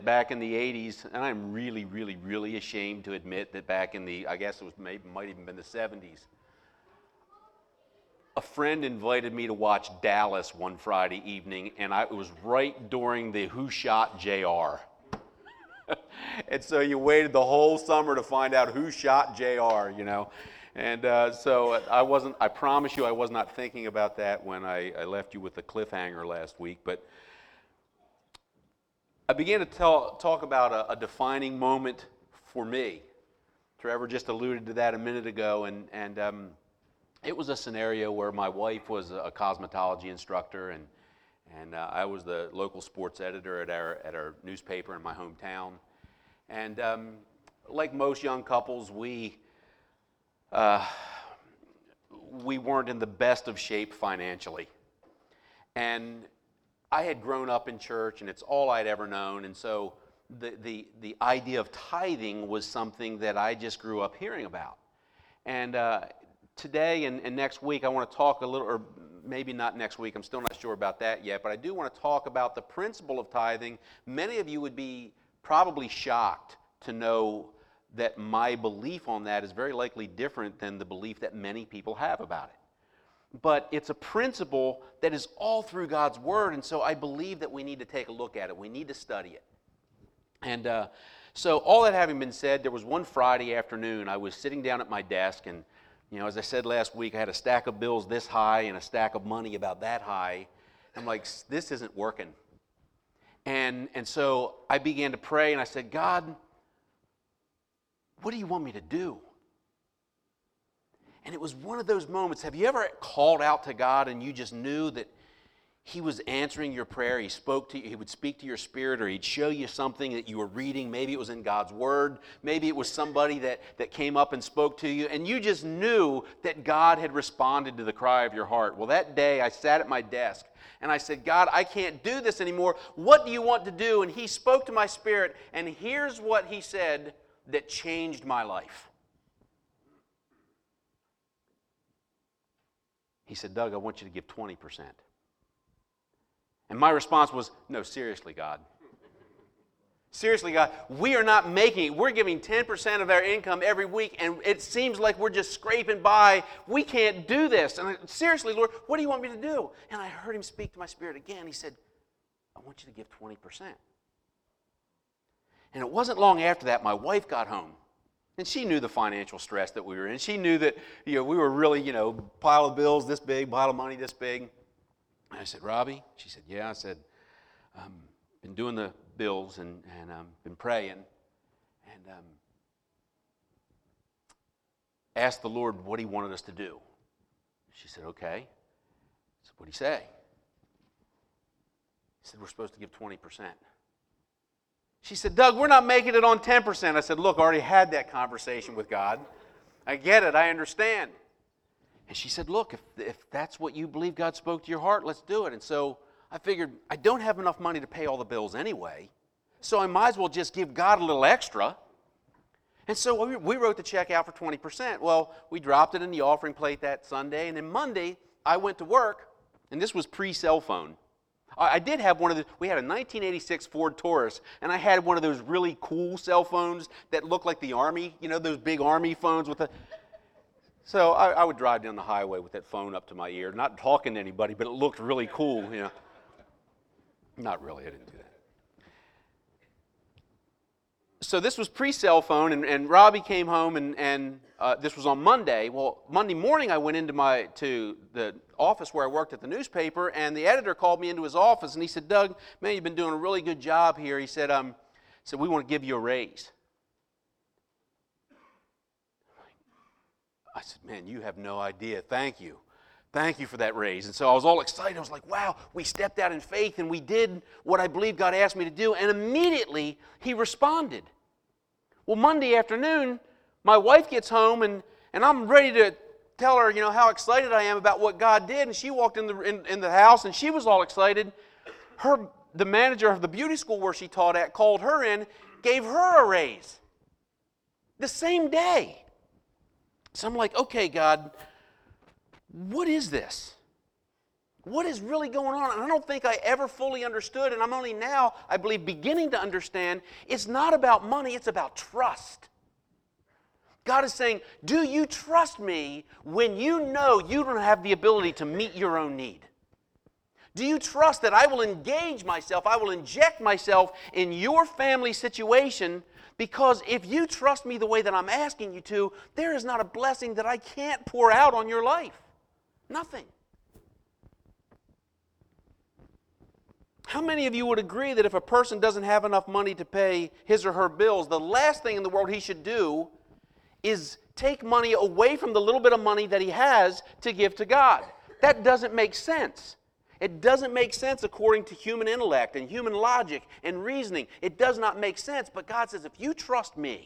Back in the 80s, and I'm really, really, really ashamed to admit that back in the, I guess it was might even been the 70s, a friend invited me to watch Dallas one Friday evening, and it was right during the Who Shot JR. And so you waited the whole summer to find out who shot JR, you know. And so I promise you I was not thinking about that when I left you with the cliffhanger last week, but I began to talk about a defining moment for me. Trevor just alluded to that a minute ago, and it was a scenario where my wife was a cosmetology instructor, and I was the local sports editor at our newspaper in my hometown. And like most young couples, we weren't in the best of shape financially. And I had grown up in church, and it's all I'd ever known, and so the idea of tithing was something that I just grew up hearing about. And today and next week, I want to talk a little, or maybe not next week, I'm still not sure about that yet, but I do want to talk about the principle of tithing. Many of you would be probably shocked to know that my belief on that is very likely different than the belief that many people have about it. But it's a principle that is all through God's Word, and so I believe that we need to take a look at it. We need to study it. And so all that having been said, there was one Friday afternoon, I was sitting down at my desk, and you know, as I said last week, I had a stack of bills this high and a stack of money about that high. I'm like, this isn't working. And so I began to pray, and I said, God, what do you want me to do? And it was one of those moments. Have you ever called out to God and you just knew that He was answering your prayer? He spoke to you, He would speak to your spirit, or He'd show you something that you were reading. Maybe it was in God's Word. Maybe it was somebody that came up and spoke to you, and you just knew that God had responded to the cry of your heart. Well, that day I sat at my desk and I said, God, I can't do this anymore. What do you want to do? And He spoke to my spirit, and here's what He said that changed my life. He said, Doug, I want you to give 20%. And my response was, no, seriously, God. Seriously, God, we are not making it. We're giving 10% of our income every week, and it seems like we're just scraping by. We can't do this. And seriously, Lord, what do you want me to do? And I heard Him speak to my spirit again. He said, I want you to give 20%. And it wasn't long after that, my wife got home. And she knew the financial stress that we were in. She knew that we were really, pile of bills this big, pile of money this big. And I said, Robbie? She said, yeah. I said, been doing the bills and been praying. And asked the Lord what He wanted us to do. She said, okay. I said, what'd He say? He said, we're supposed to give 20%. She said, Doug, we're not making it on 10%. I said, look, I already had that conversation with God. I get it. I understand. And she said, look, if that's what you believe God spoke to your heart, let's do it. And so I figured I don't have enough money to pay all the bills anyway, so I might as well just give God a little extra. And so we wrote the check out for 20%. Well, we dropped it in the offering plate that Sunday, and then Monday I went to work, and this was pre-cell phone. I did have one of we had a 1986 Ford Taurus, and I had one of those really cool cell phones that looked like the Army, those big Army phones with the... So I would drive down the highway with that phone up to my ear, not talking to anybody, but it looked really cool, Not really, I didn't do that. So this was pre-cell phone, and Robbie came home, and this was on Monday. Well, Monday morning I went to the office where I worked at the newspaper, and the editor called me into his office, and he said, Doug, man, you've been doing a really good job here. He said, we want to give you a raise. I said, man, you have no idea. Thank you. Thank you for that raise. And so I was all excited. I was like, wow, we stepped out in faith, and we did what I believe God asked me to do, and immediately He responded. Well, Monday afternoon, my wife gets home, and I'm ready to tell her, how excited I am about what God did, and she walked in the house, and she was all excited. The manager of the beauty school where she taught at called her in, gave her a raise the same day. So I'm like, okay, God, what is this? What is really going on? And I don't think I ever fully understood, and I'm only now, I believe, beginning to understand. It's not about money, it's about trust. God is saying, do you trust me when you know you don't have the ability to meet your own need? Do you trust that I will engage myself, I will inject myself in your family situation? Because if you trust me the way that I'm asking you to, there is not a blessing that I can't pour out on your life. Nothing. How many of you would agree that if a person doesn't have enough money to pay his or her bills, the last thing in the world he should do is take money away from the little bit of money that he has to give to God? That doesn't make sense. It doesn't make sense according to human intellect and human logic and reasoning. It does not make sense. But God says, if you trust me,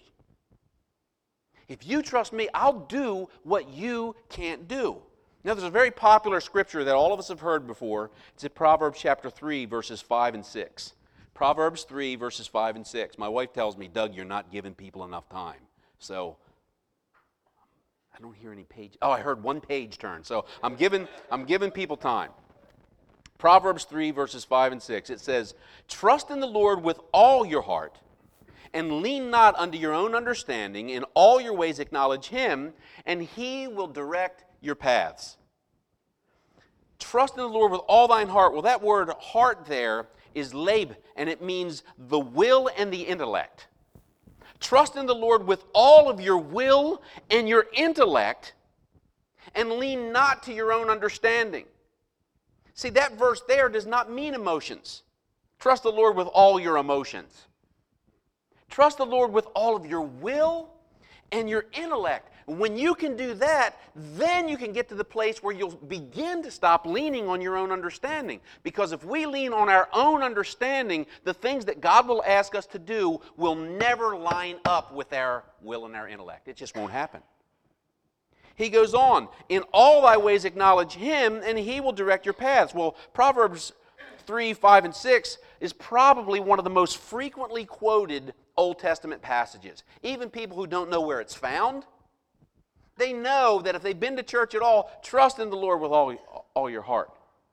I'll do what you can't do. Now, there's a very popular scripture that all of us have heard before. It's in Proverbs chapter 3, verses 5 and 6. Proverbs 3, verses 5 and 6. My wife tells me, Doug, you're not giving people enough time. So, I don't hear any page. Oh, I heard one page turn. So, I'm giving people time. Proverbs 3, verses 5 and 6. It says, trust in the Lord with all your heart, and lean not unto your own understanding. In all your ways acknowledge Him, and He will direct your paths. Trust in the Lord with all thine heart. Well, that word heart there is leb, and it means the will and the intellect. Trust in the Lord with all of your will and your intellect, and lean not to your own understanding. See, that verse there does not mean emotions. Trust the Lord with all your emotions. Trust the Lord with all of your will and your intellect. When you can do that, then you can get to the place where you'll begin to stop leaning on your own understanding. Because if we lean on our own understanding, the things that God will ask us to do will never line up with our will and our intellect. It just won't happen. He goes on, in all thy ways acknowledge Him, and He will direct your paths. Well, Proverbs 3, 5, and 6 is probably one of the most frequently quoted Old Testament passages. Even people who don't know where it's found, they know that if they've been to church at all, trust in the Lord with all your heart.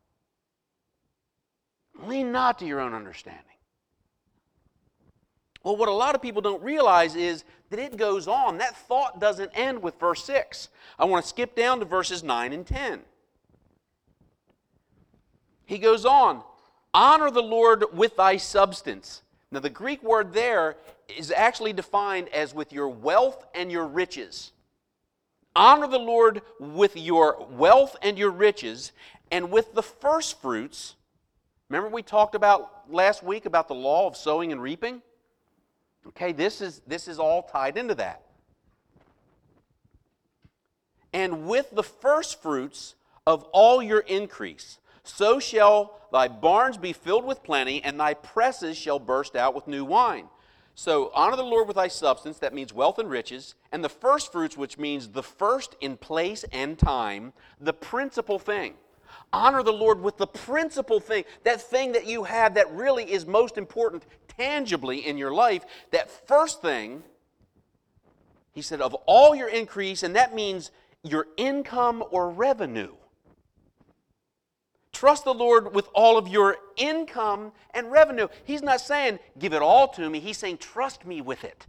Lean not to your own understanding. Well, what a lot of people don't realize is that it goes on. That thought doesn't end with verse 6. I want to skip down to verses 9 and 10. He goes on, honor the Lord with thy substance. Now, the Greek word there is actually defined as with your wealth and your riches. Honor the Lord with your wealth and your riches, and with the first fruits. Remember we talked about last week about the law of sowing and reaping? Okay, this is all tied into that. And with the first fruits of all your increase, so shall thy barns be filled with plenty, and thy presses shall burst out with new wine. So honor the Lord with thy substance, that means wealth and riches, and the first fruits, which means the first in place and time, the principal thing. Honor the Lord with the principal thing, that thing that you have that really is most important tangibly in your life. That first thing, he said, of all your increase, and that means your income or revenue. Trust the Lord with all of your income and revenue. He's not saying, give it all to me. He's saying, trust me with it.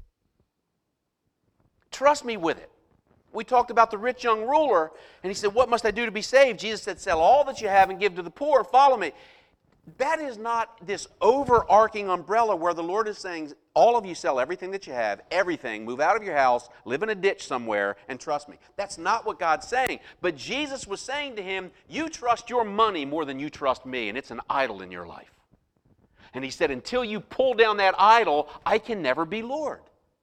Trust me with it. We talked about the rich young ruler, and he said, what must I do to be saved? Jesus said, sell all that you have and give to the poor and follow me. That is not this overarching umbrella where the Lord is saying, all of you sell everything that you have, everything, move out of your house, live in a ditch somewhere, and trust me. That's not what God's saying. But Jesus was saying to him, you trust your money more than you trust me, and it's an idol in your life. And he said, until you pull down that idol, I can never be Lord.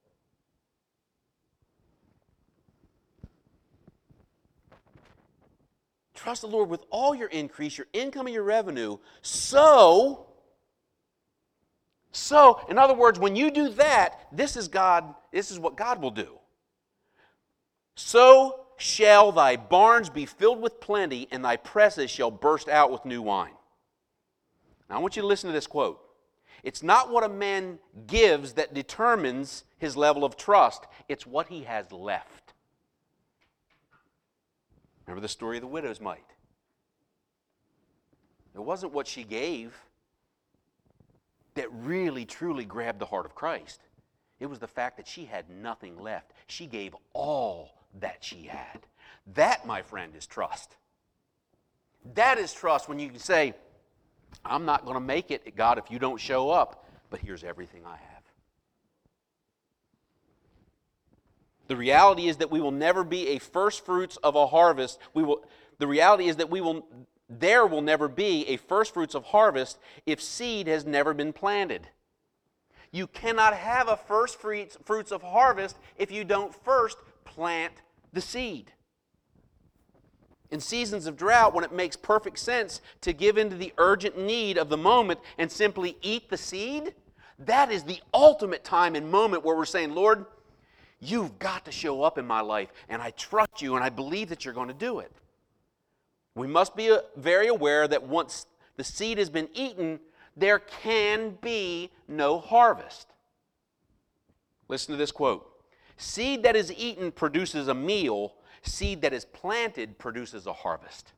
Trust the Lord with all your increase, your income and your revenue. So, in other words, when you do that, this is what God will do. So shall thy barns be filled with plenty, and thy presses shall burst out with new wine. Now I want you to listen to this quote. It's not what a man gives that determines his level of trust. It's what he has left. Remember the story of the widow's mite. It wasn't what she gave that really, truly grabbed the heart of Christ. It was the fact that she had nothing left. She gave all that she had. That, my friend, is trust. That is trust when you can say, I'm not going to make it, God, if you don't show up, but here's everything I have. The reality is that we will never be a first fruits of a harvest. The reality is that there will never be a first fruits of harvest if seed has never been planted. You cannot have a first fruits of harvest if you don't first plant the seed. In seasons of drought, when it makes perfect sense to give in to the urgent need of the moment and simply eat the seed, that is the ultimate time and moment where we're saying, Lord, you've got to show up in my life, and I trust you, and I believe that you're going to do it. We must be very aware that once the seed has been eaten, there can be no harvest. Listen to this quote. Seed that is eaten produces a meal. Seed that is planted produces a harvest.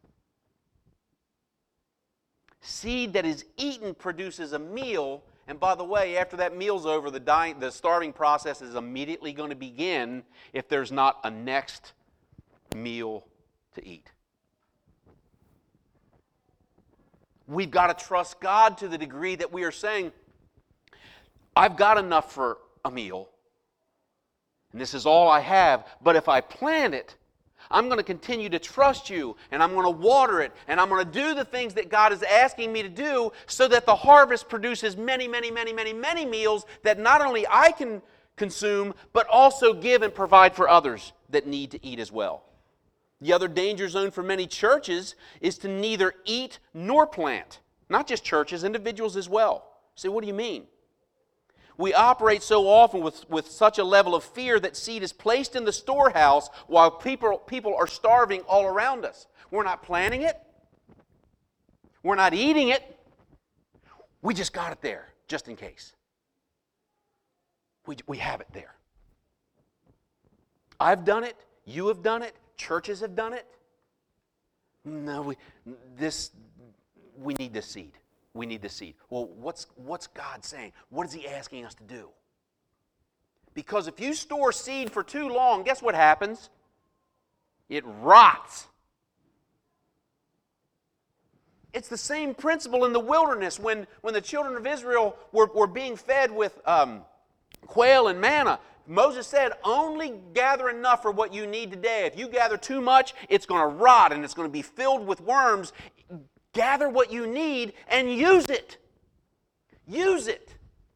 Seed that is eaten produces a meal. And by the way, after that meal's over, the starving process is immediately going to begin if there's not a next meal to eat. We've got to trust God to the degree that we are saying, I've got enough for a meal, and this is all I have, but if I plant it, I'm going to continue to trust you, and I'm going to water it, and I'm going to do the things that God is asking me to do so that the harvest produces many, many, many, many, many meals that not only I can consume, but also give and provide for others that need to eat as well. The other danger zone for many churches is to neither eat nor plant. Not just churches, individuals as well. Say, what do you mean? We operate so often with such a level of fear that seed is placed in the storehouse while people are starving all around us. We're not planting it. We're not eating it. We just got it there, just in case. We have it there. I've done it. You have done it. Churches have done it. No, we need this seed. We need this seed. Well, what's God saying? What is He asking us to do? Because if you store seed for too long, guess what happens? It rots. It's the same principle in the wilderness when the children of Israel were being fed with quail and manna. Moses said, only gather enough for what you need today. If you gather too much, it's going to rot and it's going to be filled with worms. Gather what you need and use it. Use it.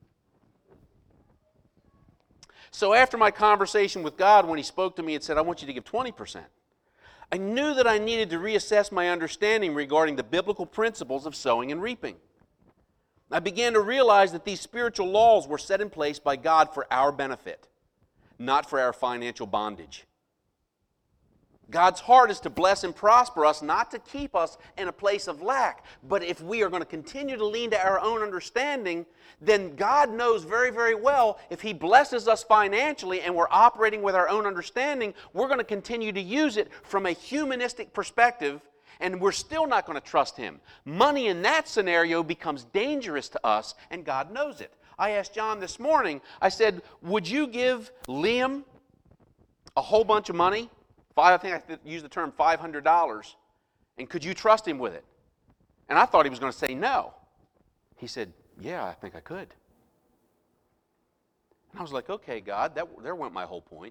So after my conversation with God, when He spoke to me and said, I want you to give 20%, I knew that I needed to reassess my understanding regarding the biblical principles of sowing and reaping. I began to realize that these spiritual laws were set in place by God for our benefit, not for our financial bondage. God's heart is to bless and prosper us, not to keep us in a place of lack. But if we are going to continue to lean to our own understanding, then God knows very, very well if He blesses us financially and we're operating with our own understanding, we're going to continue to use it from a humanistic perspective, and we're still not going to trust Him. Money in that scenario becomes dangerous to us, and God knows it. I asked John this morning, I said, would you give Liam a whole bunch of money? I think I used the term $500. And could you trust him with it? And I thought he was going to say no. He said, yeah, I think I could. And I was like, okay, God, there went my whole point.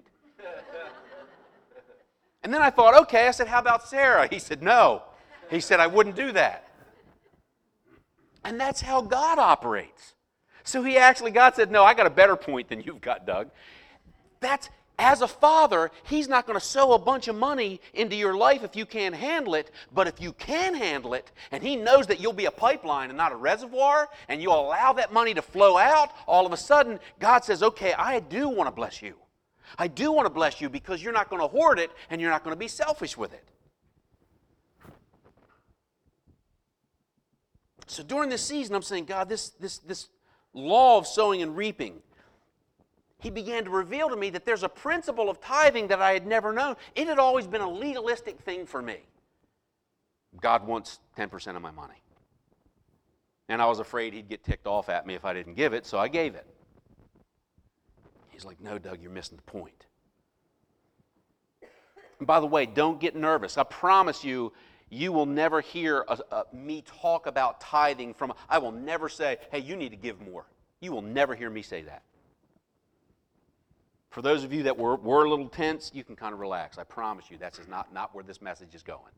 And then I thought, okay, I said, how about Sarah? He said, no. He said, I wouldn't do that. And that's how God operates. So God said, no, I got a better point than you've got, Doug. As a father, He's not going to sow a bunch of money into your life if you can't handle it. But if you can handle it, and He knows that you'll be a pipeline and not a reservoir, and you'll allow that money to flow out, all of a sudden, God says, okay, I do want to bless you. I do want to bless you because you're not going to hoard it, and you're not going to be selfish with it. So during this season, I'm saying, God, this law of sowing and reaping, He began to reveal to me that there's a principle of tithing that I had never known. It had always been a legalistic thing for me. God wants 10% of my money. And I was afraid he'd get ticked off at me if I didn't give it, so I gave it. He's like, no, Doug, you're missing the point. And by the way, don't get nervous. I promise you, you will never hear me talk about tithing I will never say, hey, you need to give more. You will never hear me say that. For those of you that were a little tense, you can kind of relax. I promise you, that's not where this message is going.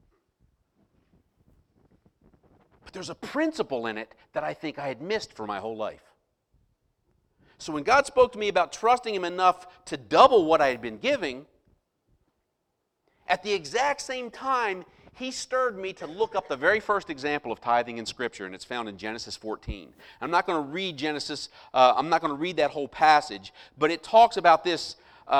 But there's a principle in it that I think I had missed for my whole life. So when God spoke to me about trusting Him enough to double what I had been giving, at the exact same time, He stirred me to look up the very first example of tithing in Scripture, and it's found in Genesis 14. I'm not going to read Genesis, I'm not going to read that whole passage, but it talks about this,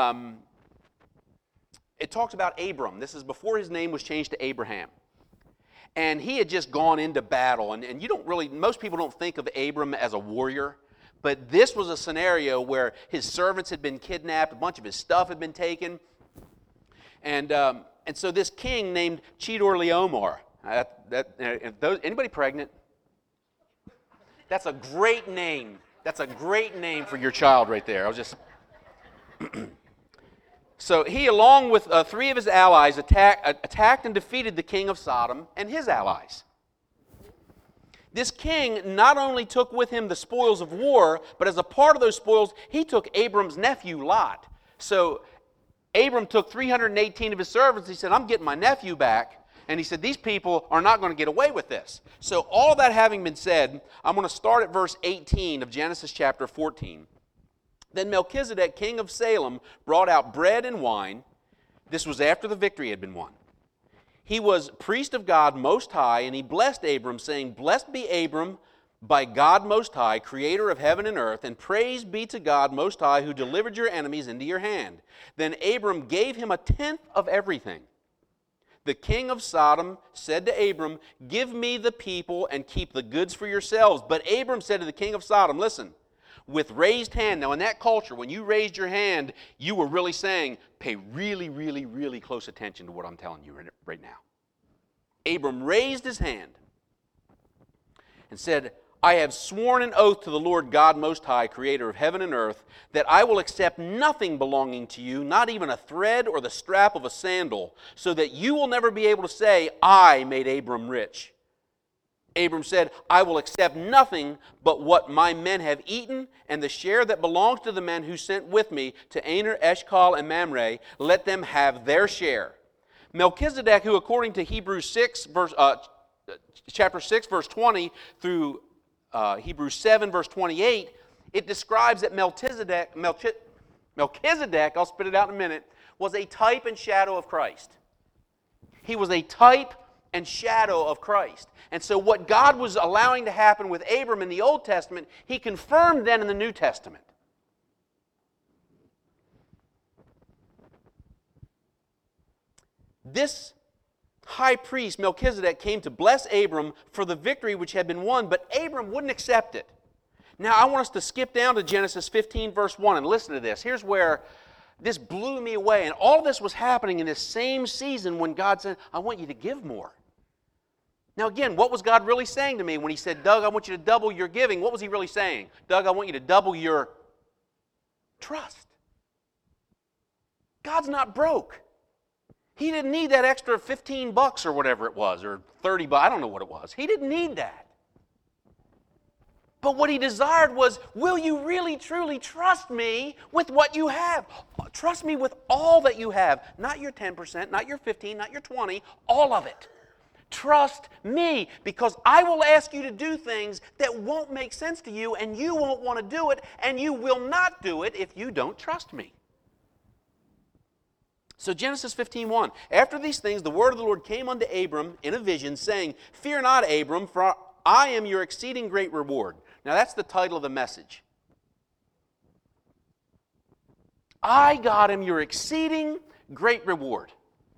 it talks about Abram. This is before his name was changed to Abraham. And he had just gone into battle, and you don't really, most people don't think of Abram as a warrior, but this was a scenario where his servants had been kidnapped, a bunch of his stuff had been taken, and so this king named Chedorlaomer, anybody pregnant? That's a great name. That's a great name for your child right there. So he, along with 3 of his allies, attacked and defeated the king of Sodom and his allies. This king not only took with him the spoils of war, but as a part of those spoils, he took Abram's nephew Lot. So Abram took 318 of his servants. He said, I'm getting my nephew back. And he said, these people are not going to get away with this. So all that having been said, I'm going to start at verse 18 of Genesis chapter 14. Then Melchizedek, king of Salem, brought out bread and wine. This was after the victory had been won. He was priest of God Most High, and he blessed Abram, saying, Blessed be Abram by God Most High, creator of heaven and earth, and praise be to God Most High, who delivered your enemies into your hand. Then Abram gave him 1/10 of everything. The king of Sodom said to Abram, Give me the people and keep the goods for yourselves. But Abram said to the king of Sodom, Listen, with raised hand. Now in that culture, when you raised your hand, you were really saying, pay really, really, really close attention to what I'm telling you right now. Abram raised his hand and said, I have sworn an oath to the Lord God Most High, creator of heaven and earth, that I will accept nothing belonging to you, not even a thread or the strap of a sandal, so that you will never be able to say, I made Abram rich. Abram said, I will accept nothing but what my men have eaten, and the share that belongs to the men who sent with me to Aner, Eshcol, and Mamre, let them have their share. Melchizedek, who according to Hebrews 6, chapter 6, verse 20, through Hebrews 7, verse 28, it describes that Melchizedek, I'll spit it out in a minute, was a type and shadow of Christ. He was a type and shadow of Christ. And so what God was allowing to happen with Abram in the Old Testament, He confirmed then in the New Testament. This high priest, Melchizedek, came to bless Abram for the victory which had been won, but Abram wouldn't accept it. Now I want us to skip down to Genesis 15, verse 1, and listen to this. Here's where this blew me away. And all this was happening in this same season when God said, I want you to give more. Now again, what was God really saying to me when He said, Doug, I want you to double your giving? What was He really saying? Doug, I want you to double your trust. God's not broke. He didn't need that extra $15 or whatever it was, or $30, I don't know what it was. He didn't need that. But what He desired was, will you really, truly trust me with what you have? Trust me with all that you have. Not your 10%, not your 15%, not your 20%, all of it. Trust me, because I will ask you to do things that won't make sense to you, and you won't want to do it, and you will not do it if you don't trust me. So Genesis 15:1, after these things the word of the Lord came unto Abram in a vision, saying, Fear not, Abram, for I am your exceeding great reward. Now that's the title of the message. I, God, am your exceeding great reward.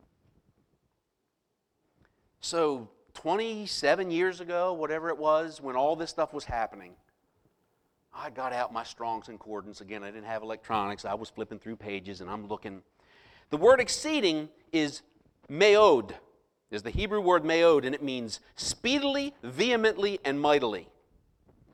So 27 years ago, whatever it was, when all this stuff was happening, I got out my Strong's Concordance. Again, I didn't have electronics. I was flipping through pages and I'm looking. The word exceeding is meod, is the Hebrew word meod, and it means speedily, vehemently, and mightily.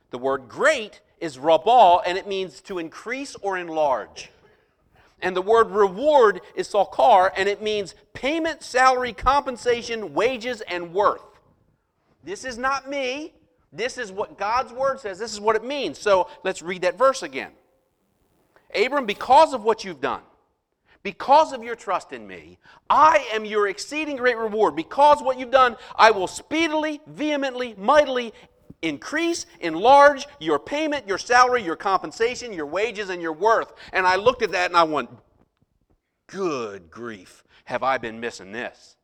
The word great is rabal, and it means to increase or enlarge. And the word reward is sakar, and it means payment, salary, compensation, wages, and worth. This is not me. This is what God's word says. This is what it means. So let's read that verse again. Abram, because of what you've done, because of your trust in me, I am your exceeding great reward. Because what you've done, I will speedily, vehemently, mightily increase, enlarge your payment, your salary, your compensation, your wages, and your worth. And I looked at that and I went, good grief, have I been missing this?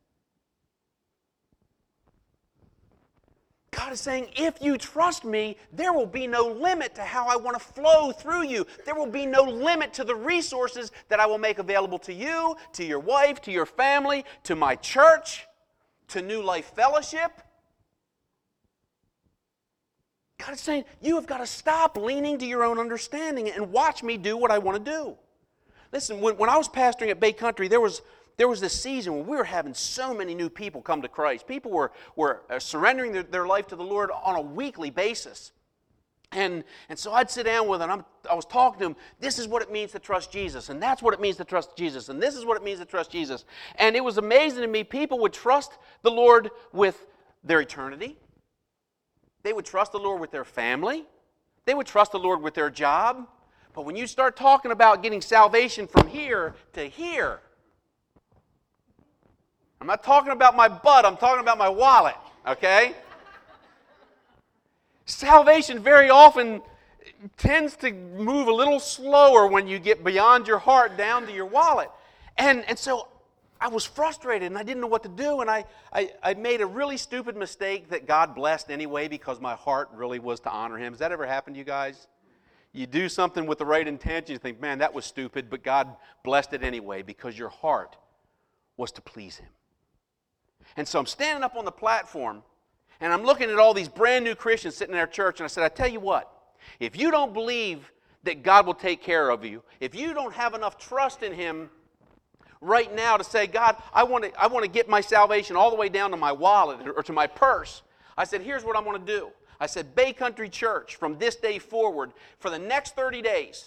God is saying, if you trust me, there will be no limit to how I want to flow through you. There will be no limit to the resources that I will make available to you, to your wife, to your family, to my church, to New Life Fellowship. God is saying, you have got to stop leaning to your own understanding and watch me do what I want to do. Listen, when I was pastoring at Bay Country, there was this season when we were having so many new people come to Christ. People were surrendering their life to the Lord on a weekly basis. And so I'd sit down with them, I was talking to them, this is what it means to trust Jesus, and that's what it means to trust Jesus, and this is what it means to trust Jesus. And it was amazing to me, people would trust the Lord with their eternity. They would trust the Lord with their family. They would trust the Lord with their job. But when you start talking about getting salvation from here to here, I'm not talking about my butt, I'm talking about my wallet, okay? Salvation very often tends to move a little slower when you get beyond your heart down to your wallet. And so I was frustrated and I didn't know what to do, and I made a really stupid mistake that God blessed anyway because my heart really was to honor Him. Has that ever happened to you guys? You do something with the right intention, you think, man, that was stupid, but God blessed it anyway because your heart was to please Him. And so I'm standing up on the platform, and I'm looking at all these brand new Christians sitting in our church, and I said, I tell you what, if you don't believe that God will take care of you, if you don't have enough trust in Him right now to say, God, I want to get my salvation all the way down to my wallet or to my purse, I said, here's what I'm going to do. I said, Bay Country Church, from this day forward, for the next 30 days,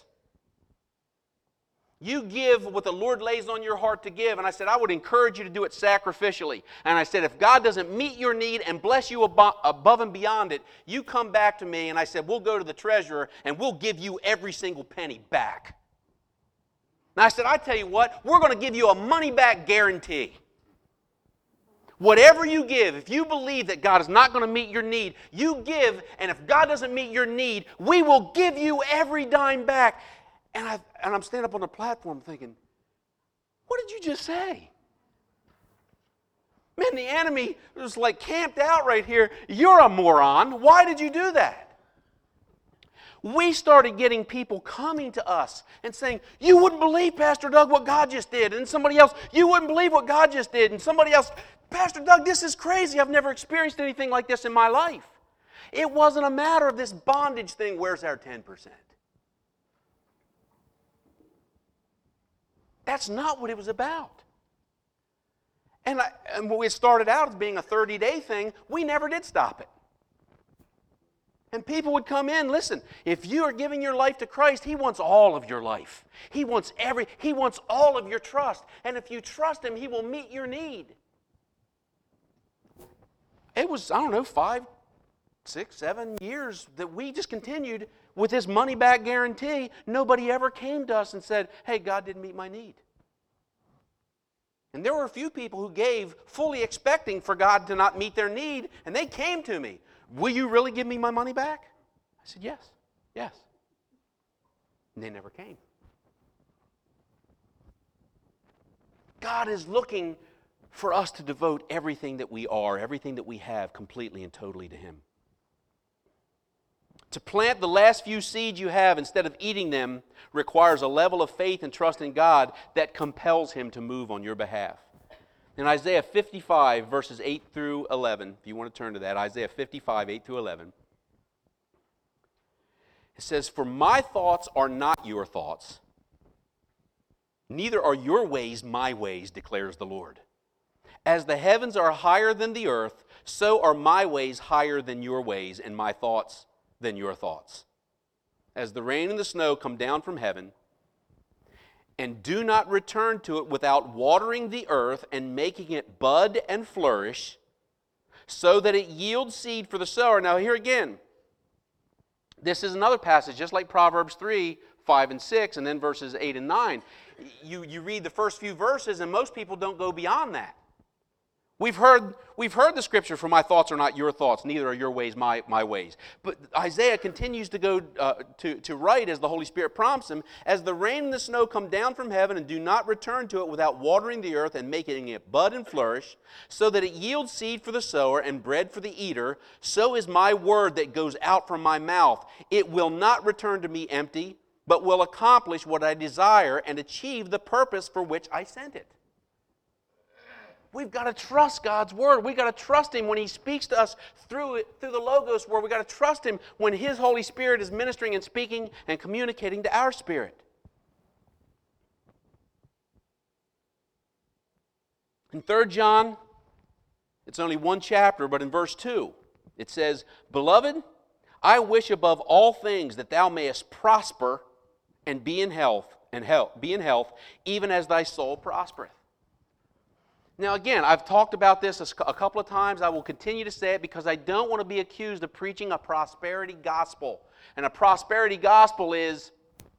you give what the Lord lays on your heart to give. And I said, I would encourage you to do it sacrificially. And I said, if God doesn't meet your need and bless you above and beyond it, you come back to me. And I said, we'll go to the treasurer and we'll give you every single penny back. And I said, I tell you what, we're going to give you a money-back guarantee. Whatever you give, if you believe that God is not going to meet your need, you give, and if God doesn't meet your need, we will give you every dime back. And I'm standing up on the platform thinking, what did you just say? Man, the enemy was like camped out right here. You're a moron. Why did you do that? We started getting people coming to us and saying, you wouldn't believe, Pastor Doug, what God just did. And somebody else, you wouldn't believe what God just did. And somebody else, Pastor Doug, this is crazy. I've never experienced anything like this in my life. It wasn't a matter of this bondage thing. Where's our 10%? That's not what it was about. And when we started out as being a 30-day thing, we never did stop it. And people would come in, listen, if you are giving your life to Christ, He wants all of your life. He wants all of your trust. And if you trust Him, He will meet your need. It was, 5, 6, 7 years that we just continued with this money-back guarantee. Nobody ever came to us and said, hey, God didn't meet my need. And there were a few people who gave fully expecting for God to not meet their need, and they came to me. Will you really give me my money back? I said, yes. And they never came. God is looking for us to devote everything that we are, everything that we have, completely and totally to Him. To plant the last few seeds you have instead of eating them requires a level of faith and trust in God that compels Him to move on your behalf. In Isaiah 55, verses 8 through 11, if you want to turn to that, Isaiah 55, 8 through 11, it says, for my thoughts are not your thoughts, neither are your ways my ways, declares the Lord. As the heavens are higher than the earth, so are my ways higher than your ways, and my thoughts than your thoughts. As the rain and the snow come down from heaven, and do not return to it without watering the earth and making it bud and flourish, so that it yields seed for the sower. Now here again, this is another passage, just like Proverbs 3, 5 and 6, and then verses 8 and 9. You read the first few verses, and most people don't go beyond that. We've heard the scripture, for my thoughts are not your thoughts, neither are your ways my ways. But Isaiah continues to go to write as the Holy Spirit prompts him, as the rain and the snow come down from heaven and do not return to it without watering the earth and making it bud and flourish, so that it yields seed for the sower and bread for the eater, so is my word that goes out from my mouth. It will not return to me empty, but will accomplish what I desire and achieve the purpose for which I sent it. We've got to trust God's word. We've got to trust Him when He speaks to us through the Logos word. We've got to trust Him when His Holy Spirit is ministering and speaking and communicating to our spirit. In 3 John, it's only one chapter, but in verse 2, it says, Beloved, I wish above all things that thou mayest prosper and be in health, even as thy soul prospereth. Now again, I've talked about this a couple of times. I will continue to say it because I don't want to be accused of preaching a prosperity gospel. And a prosperity gospel is,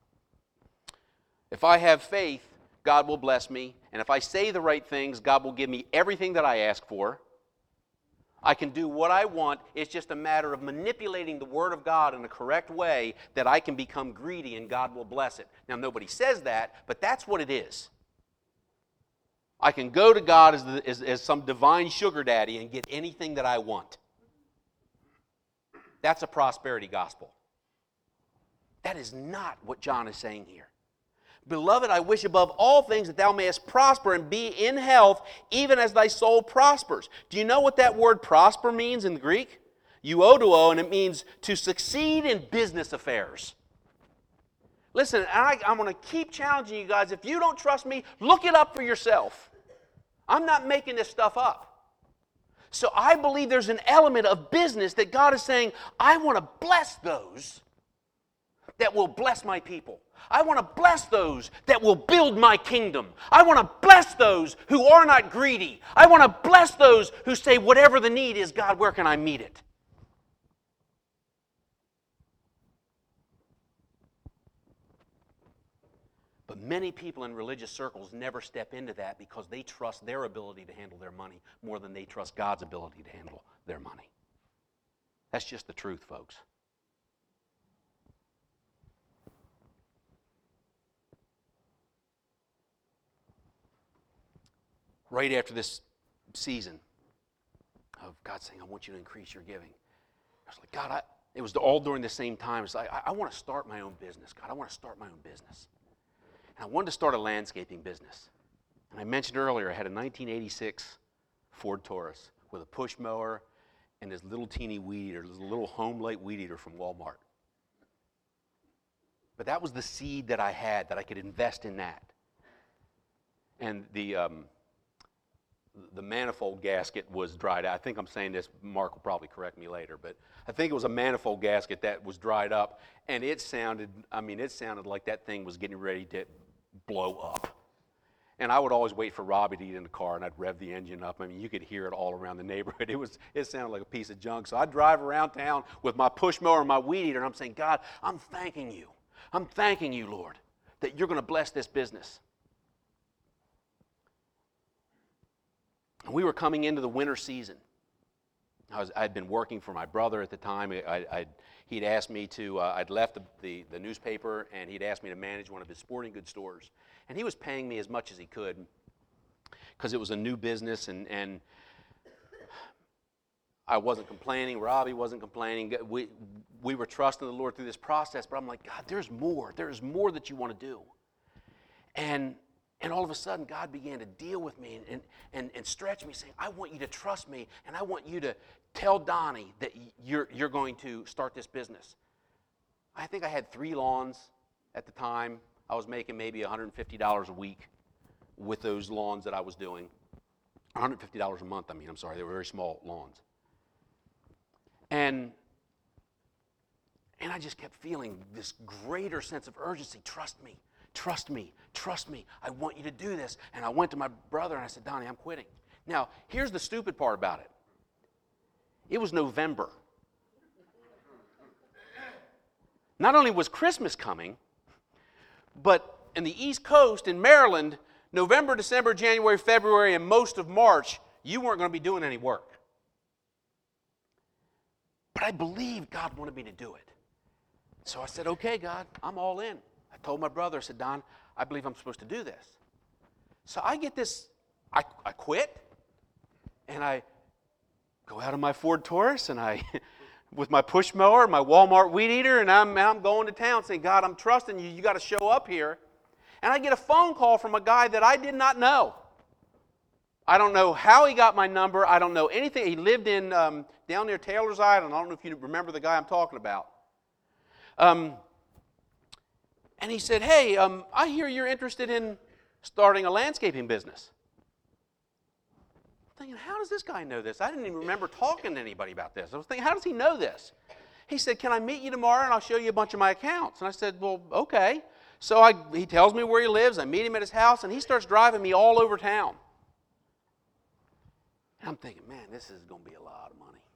if I have faith, God will bless me. And if I say the right things, God will give me everything that I ask for. I can do what I want. It's just a matter of manipulating the Word of God in a correct way that I can become greedy and God will bless it. Now nobody says that, but that's what it is. I can go to God as some divine sugar daddy and get anything that I want. That's a prosperity gospel. That is not what John is saying here. Beloved, I wish above all things that thou mayest prosper and be in health, even as thy soul prospers. Do you know what that word prosper means in the Greek? Euoduo, and it means to succeed in business affairs. Listen, I'm going to keep challenging you guys. If you don't trust me, look it up for yourself. I'm not making this stuff up. So I believe there's an element of business that God is saying, I want to bless those that will bless my people. I want to bless those that will build my kingdom. I want to bless those who are not greedy. I want to bless those who say, whatever the need is, God, where can I meet it? But many people in religious circles never step into that because they trust their ability to handle their money more than they trust God's ability to handle their money. That's just the truth, folks. Right after this season of God saying, I want you to increase your giving, I was like, God, it was all during the same time. It's like, I want to start my own business. God, I want to start my own business. And I wanted to start a landscaping business. And I mentioned earlier, I had a 1986 Ford Taurus with a push mower and this little teeny weed eater, this little home light weed eater from Walmart. But that was the seed that I had, that I could invest in that. And the manifold gasket was dried out. I think I'm saying this, Mark will probably correct me later, but I think it was a manifold gasket that was dried up, and it sounded like that thing was getting ready to blow up. And I would always wait for Robbie to get in the car, and I'd rev the engine up. I mean, you could hear it all around the neighborhood. It sounded like a piece of junk. So I'd drive around town with my push mower and my weed eater, and I'm saying, God, I'm thanking you. I'm thanking you, Lord, that you're going to bless this business. We were coming into the winter season. I'd been working for my brother at the time. He'd asked me to, I'd left the newspaper, and he'd asked me to manage one of his sporting goods stores. And he was paying me as much as he could because it was a new business, and I wasn't complaining. Robbie wasn't complaining. We were trusting the Lord through this process, but I'm like, God, there's more. There's more that you want to do. And all of a sudden, God began to deal with me and stretch me, saying, I want you to trust me, and I want you to tell Donnie that you're going to start this business. I think I had 3 lawns at the time. I was making maybe $150 a week with those lawns that I was doing. $150 a month, they were very small lawns. And And I just kept feeling this greater sense of urgency. Trust me, trust me, trust me. I want you to do this. And I went to my brother and I said, Donnie, I'm quitting. Now, here's the stupid part about it. It was November. Not only was Christmas coming, but in the East Coast, in Maryland, November, December, January, February, and most of March, you weren't going to be doing any work. But I believed God wanted me to do it. So I said, okay, God, I'm all in. I told my brother, I said, Don, I believe I'm supposed to do this. So I get this, I quit, and I go out on my Ford Taurus, and I, with my push mower, my Walmart weed eater, and I'm going to town saying, God, I'm trusting you. You got to show up here. And I get a phone call from a guy that I did not know. I don't know how he got my number. I don't know anything. He lived in down near Taylor's Island. I don't know if you remember the guy I'm talking about. And he said, hey, I hear you're interested in starting a landscaping business. I'm thinking, how does this guy know this? I didn't even remember talking to anybody about this. I was thinking, how does he know this? He said, can I meet you tomorrow and I'll show you a bunch of my accounts? And I said, well, okay. So he tells me where he lives. I meet him at his house, and he starts driving me all over town. And I'm thinking, man, this is going to be a lot of money.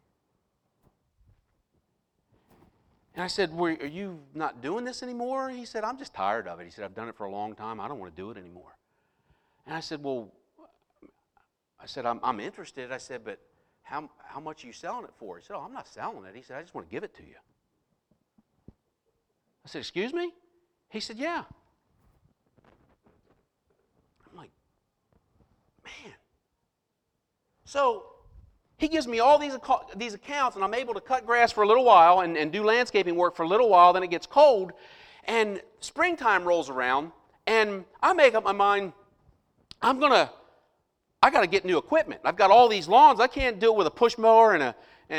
And I said, well, are you not doing this anymore? He said, I'm just tired of it. He said, I've done it for a long time. I don't want to do it anymore. And I said, well, I'm interested. I said, but how much are you selling it for? He said, oh, I'm not selling it. He said, I just want to give it to you. I said, excuse me? He said, yeah. I'm like, man. So he gives me all these accounts, and I'm able to cut grass for a little while and do landscaping work for a little while. Then it gets cold, and springtime rolls around, and I make up my mind, I got to get new equipment. I've got all these lawns. I can't do it with a push mower and a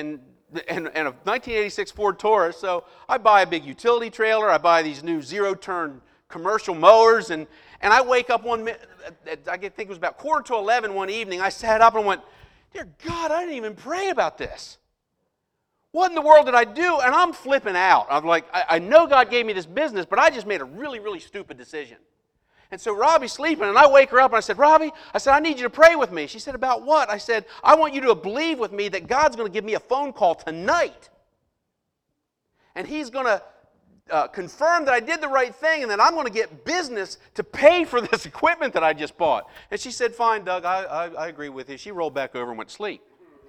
1986 Ford Taurus. So I buy a big utility trailer. I buy these new zero-turn commercial mowers, and I wake up I think it was about 10:45 one evening. I sat up and went, dear God, I didn't even pray about this. What in the world did I do? And I'm flipping out. I'm like, I know God gave me this business, but I just made a really, really stupid decision. And so Robbie's sleeping, and I wake her up, and I said, Robbie, I need you to pray with me. She said, about what? I said, I want you to believe with me that God's going to give me a phone call tonight. And He's going to confirm that I did the right thing, and that I'm going to get business to pay for this equipment that I just bought. And she said, fine, Doug, I agree with you. She rolled back over and went to sleep.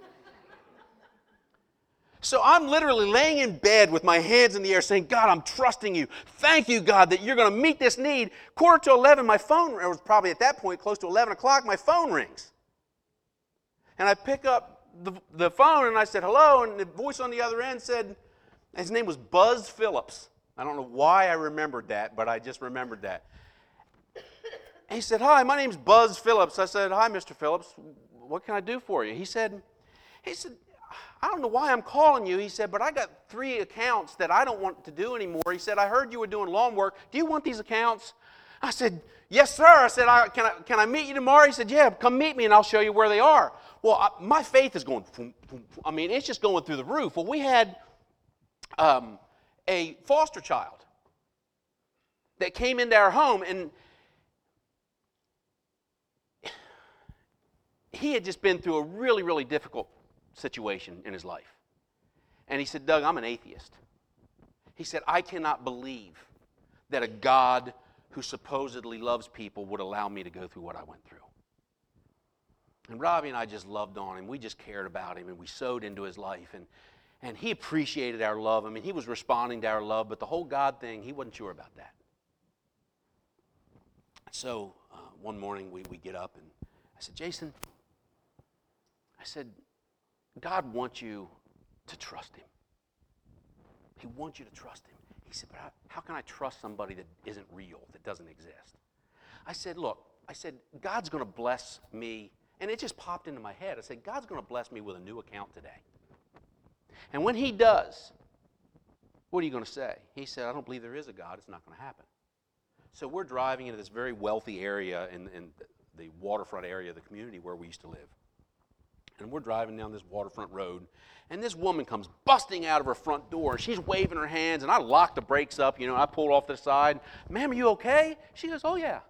So I'm literally laying in bed with my hands in the air saying, God, I'm trusting you. Thank you, God, that you're going to meet this need. 10:45, my phone, it was probably at that point close to 11 o'clock, my phone rings. And I pick up the phone and I said, hello, and the voice on the other end said, his name was Buzz Phillips. I don't know why I remembered that, but I just remembered that. And he said, hi, my name's Buzz Phillips. I said, hi, Mr. Phillips. What can I do for you? He said, I don't know why I'm calling you. He said, but I got 3 accounts that I don't want to do anymore. He said, I heard you were doing lawn work. Do you want these accounts? I said, yes, sir. I said, can I meet you tomorrow? He said, yeah, come meet me and I'll show you where they are. Well, my faith is going, it's just going through the roof. Well, we had a foster child that came into our home, and he had just been through a really, really difficult situation in his life. And he said, Doug, I'm an atheist. He said, I cannot believe that a God who supposedly loves people would allow me to go through what I went through. And Robbie and I just loved on him. We just cared about him, and we sowed into his life. And he appreciated our love. I mean, he was responding to our love, but the whole God thing, he wasn't sure about that. So one morning we get up, and I said, Jason, I said, God wants you to trust Him. He wants you to trust Him. He said, but how can I trust somebody that isn't real, that doesn't exist? I said, look, God's going to bless me. And it just popped into my head. I said, God's going to bless me with a new account today. And when He does, what are you going to say? He said, I don't believe there is a God. It's not going to happen. So we're driving into this very wealthy area in the waterfront area of the community where we used to live. And we're driving down this waterfront road, and this woman comes busting out of her front door, and she's waving her hands, and I lock the brakes up, I pulled off to the side. Ma'am, are you okay? She goes, oh, yeah.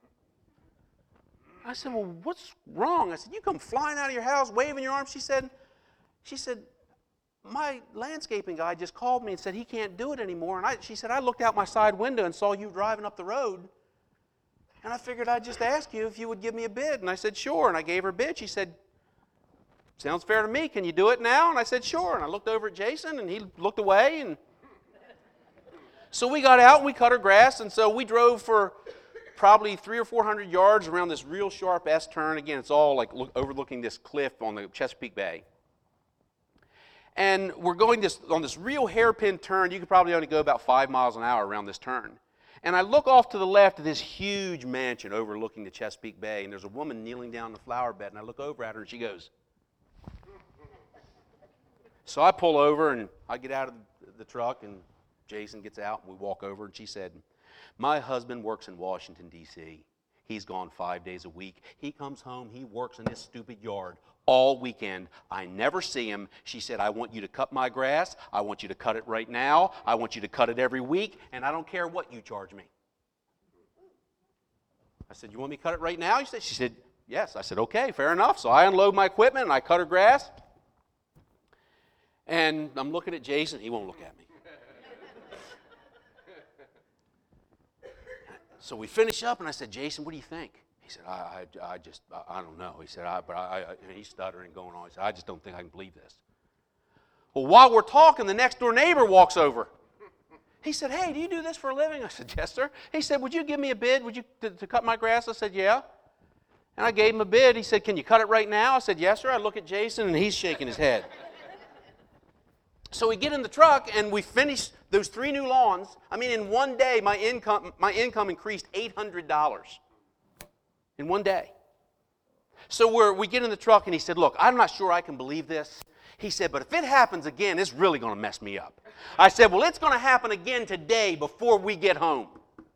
I said, well, what's wrong? I said, you come flying out of your house, waving your arms. She said, my landscaping guy just called me and said he can't do it anymore. And she said, I looked out my side window and saw you driving up the road. And I figured I'd just ask you if you would give me a bid. And I said, sure. And I gave her a bid. She said, sounds fair to me. Can you do it now? And I said, sure. And I looked over at Jason, and he looked away. And so we got out and we cut her grass. And so we drove for probably 300 or 400 yards around this real sharp S-turn. Again, it's all like overlooking this cliff on the Chesapeake Bay. And we're going on this real hairpin turn. You could probably only go about 5 miles an hour around this turn. And I look off to the left of this huge mansion overlooking the Chesapeake Bay, and there's a woman kneeling down the flower bed, and I look over at her, and she goes. So I pull over, and I get out of the truck, and Jason gets out, and we walk over, and she said, my husband works in Washington, D.C. He's gone 5 days a week. He comes home, he works in this stupid yard all weekend. I never see him. She said, I want you to cut my grass. I want you to cut it right now. I want you to cut it every week, and I don't care what you charge me. I said, you want me to cut it right now? She said, yes. I said, okay, fair enough. So I unload my equipment, and I cut her grass. And I'm looking at Jason. He won't look at me. So we finish up, and I said, Jason, what do you think? He said, I don't know. He said, and he's stuttering, going on. He said, I just don't think I can believe this. Well, while we're talking, the next door neighbor walks over. He said, hey, do you do this for a living? I said, yes, sir. He said, would you give me a bid? Would you to cut my grass? I said, yeah. And I gave him a bid. He said, can you cut it right now? I said, yes, sir. I look at Jason, and he's shaking his head. So we get in the truck, and we finish those 3 new lawns. I mean, in one day, my income increased $800 in one day. So we get in the truck, and he said, look, I'm not sure I can believe this. He said, but if it happens again, it's really going to mess me up. I said, well, it's going to happen again today before we get home.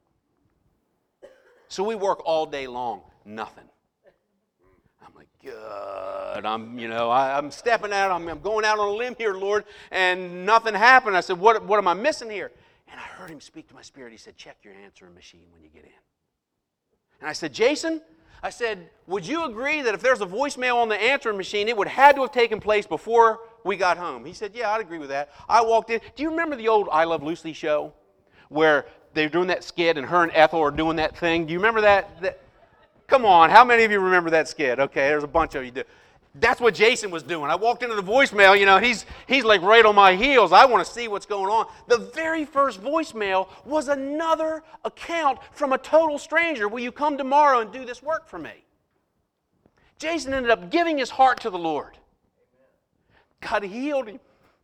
So we work all day long, nothing. I'm like, good. I'm stepping out. I'm going out on a limb here, Lord, and nothing happened. I said, what am I missing here? And I heard him speak to my spirit. He said, check your answering machine when you get in. And I said, Jason, I said, would you agree that if there's a voicemail on the answering machine, it would have to have taken place before we got home? He said, yeah, I'd agree with that. I walked in. Do you remember the old I Love Lucy show where they were doing that skit and her and Ethel are doing that thing? Do you remember that? Come on, how many of you remember that skit? Okay, there's a bunch of you do. That's what Jason was doing. I walked into the voicemail, he's like right on my heels. I want to see what's going on. The very first voicemail was another account from a total stranger. Will you come tomorrow and do this work for me? Jason ended up giving his heart to the Lord. God healed him.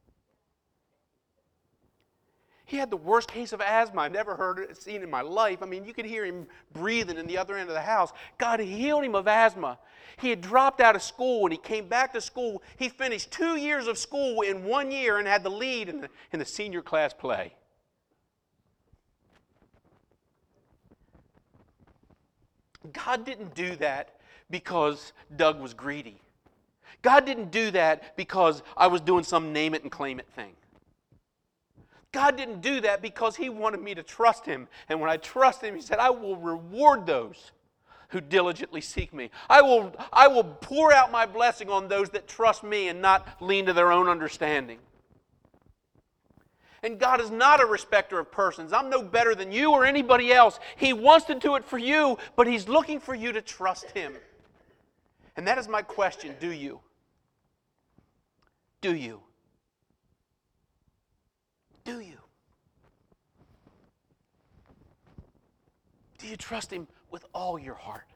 He had the worst case of asthma I've never seen in my life. I mean, you could hear him breathing in the other end of the house. God healed him of asthma. He had dropped out of school. When he came back to school, he finished 2 years of school in 1 year and had the lead in the senior class play. God didn't do that because Doug was greedy. God didn't do that because I was doing some name it and claim it thing. God didn't do that because He wanted me to trust Him. And when I trust Him, He said, I will reward those who diligently seek me. I will pour out my blessing on those that trust me and not lean to their own understanding. And God is not a respecter of persons. I'm no better than you or anybody else. He wants to do it for you, but He's looking for you to trust Him. And that is my question. Do you? Do you? Do you? Do you trust Him with all your heart?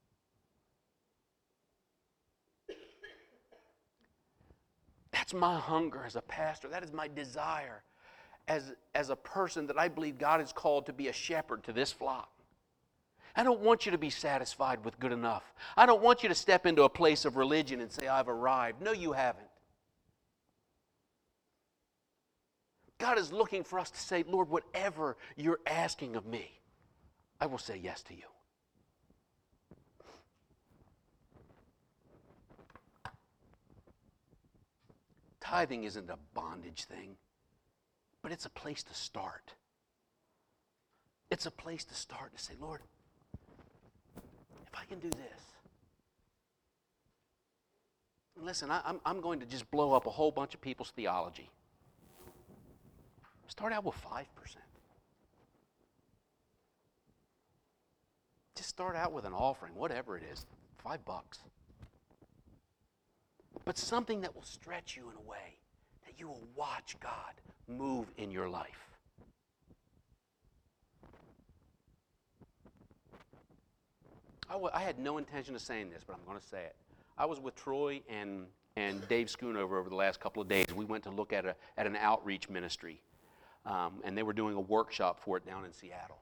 That's my hunger as a pastor. That is my desire as a person that I believe God has called to be a shepherd to this flock. I don't want you to be satisfied with good enough. I don't want you to step into a place of religion and say, I've arrived. No, you haven't. God is looking for us to say, Lord, whatever you're asking of me, I will say yes to you. Tithing isn't a bondage thing, but it's a place to start. It's a place to start to say, Lord, if I can do this. Listen, I'm going to just blow up a whole bunch of people's theology. Start out with 5%. Just start out with an offering, whatever it is, $5. But something that will stretch you in a way that you will watch God move in your life. I had no intention of saying this, but I'm going to say it. I was with Troy and Dave Schoonover over the last couple of days. We went to look at an outreach ministry, and they were doing a workshop for it down in Seattle.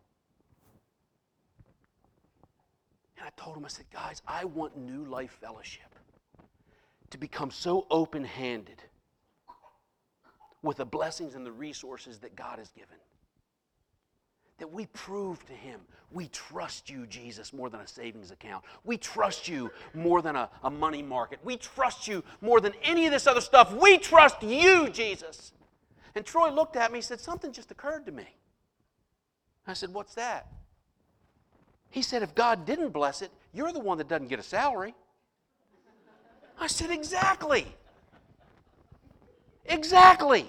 And I told them, I said, guys, I want New Life Fellowship to become so open-handed with the blessings and the resources that God has given, that we prove to Him, we trust you, Jesus, more than a savings account. We trust you more than a money market. We trust you more than any of this other stuff. We trust you, Jesus. And Troy looked at me and said, something just occurred to me. I said, what's that? He said, if God didn't bless it, you're the one that doesn't get a salary. I said, exactly. Exactly.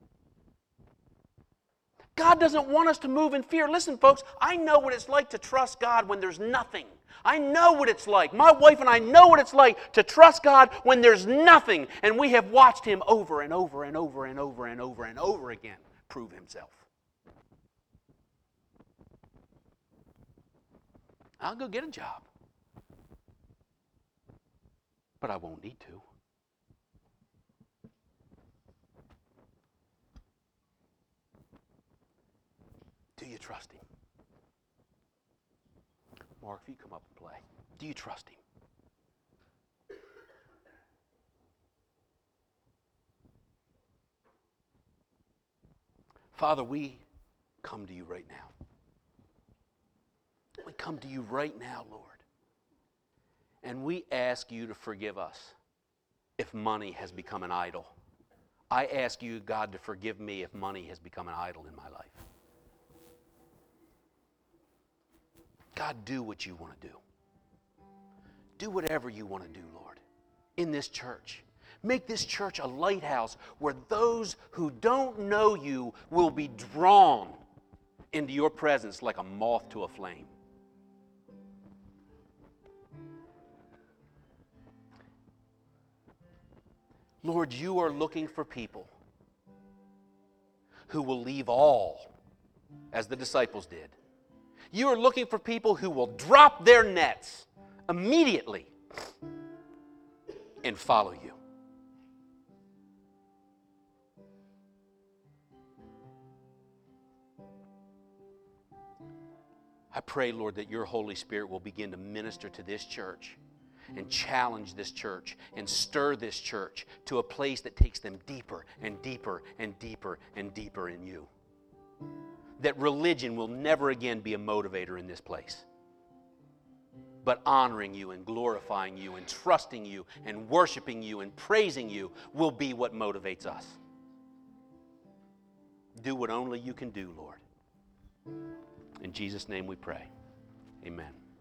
God doesn't want us to move in fear. Listen, folks, I know what it's like to trust God when there's nothing. I know what it's like. My wife and I know what it's like to trust God when there's nothing. And we have watched Him over and over and over and over and over and over again prove Himself. I'll go get a job. But I won't need to. Do you trust Him? Mark, if you come up and play. Do you trust Him? Father, we come to you right now. We come to you right now, Lord. And we ask you to forgive us if money has become an idol. I ask you, God, to forgive me if money has become an idol in my life. God, do what you want to do. Do whatever you want to do, Lord, in this church. Make this church a lighthouse where those who don't know you will be drawn into your presence like a moth to a flame. Lord, you are looking for people who will leave all, as the disciples did. You are looking for people who will drop their nets immediately and follow you. I pray, Lord, that your Holy Spirit will begin to minister to this church and challenge this church and stir this church to a place that takes them deeper and deeper and deeper and deeper in you. That religion will never again be a motivator in this place, but honoring you and glorifying you and trusting you and worshiping you and praising you will be what motivates us. Do what only you can do, Lord. In Jesus' name we pray. Amen.